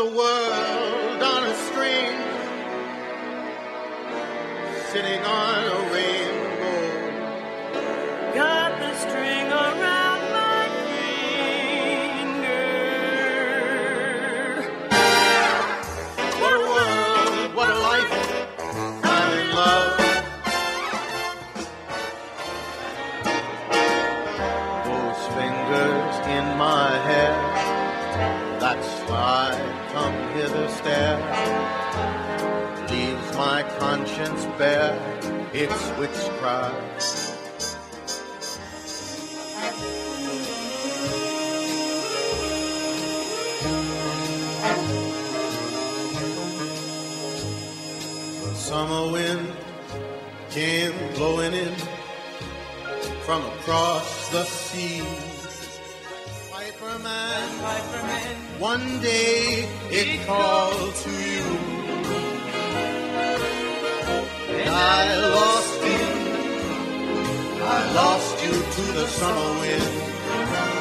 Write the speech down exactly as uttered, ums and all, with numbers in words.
the world on a string, sitting on a rainbow. Got the string around my finger. What a world, what a life, I'm in love. Those fingers in my hair, that sly come hither stare, leaves my conscience bare, it's witchcraft. The summer wind came blowing in from across the sea. Piper man, Piper man, one day it called to you, and I lost you, I lost you to the summer wind.